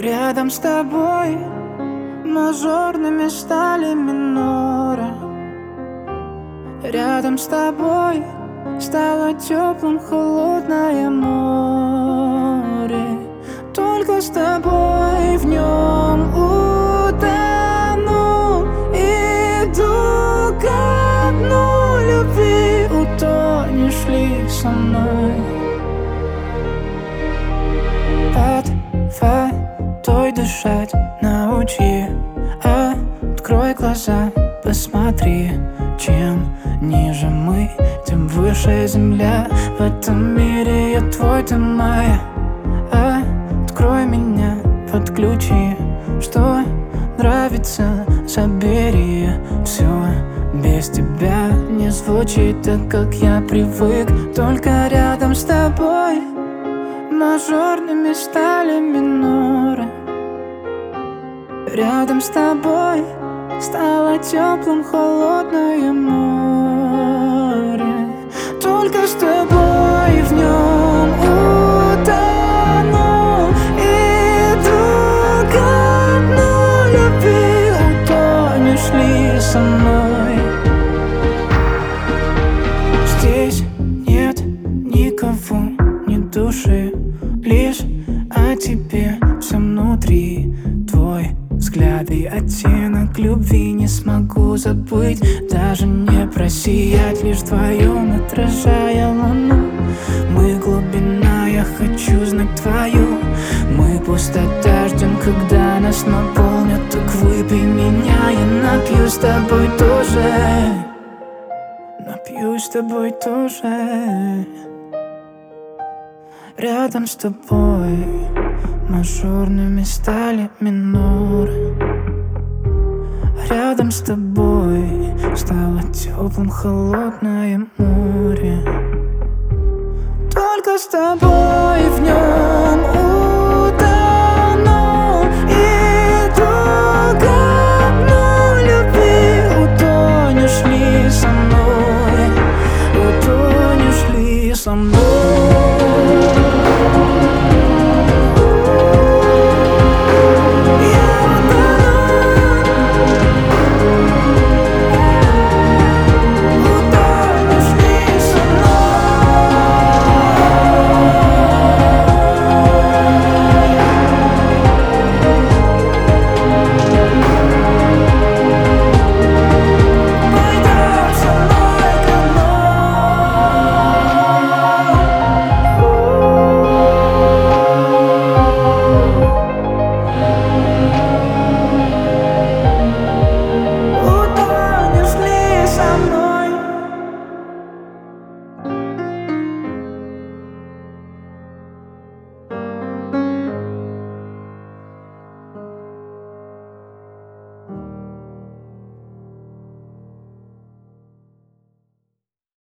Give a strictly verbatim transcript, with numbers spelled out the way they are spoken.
Рядом с тобой мажорными стали миноры. Рядом с тобой стало теплым холодное море. Только с тобой в нем утону. Иду ко дну любви, утонешь ли со мной? Под водой дышать научи, открой глаза, посмотри. Чем ниже мы, тем выше земля. В этом мире я твой, ты моя. Открой меня, подключи. Что нравится, забери. Все без тебя не звучит так, как я привык. Только рядом с тобой мажорными стали миноры. Рядом с тобой стало теплым холодное море. Только с тобой в нем утону. Иду ко дну любви, утонешь ли со мной? Здесь нет никого, ни души, лишь о тебе все внутри. Твой взгляд и оттенок любви не смогу забыть. Даже не просиять, лишь вдвоем отражая луну. Мы глубина, я хочу знать твою. Мы пустота, ждем, когда нас наполнят. Так выпей меня, я напью с тобой тоже. Напью с тобой тоже. Рядом с тобой мажорными стали миноры. Рядом с тобой стало теплым холодное море. Только с тобой в нем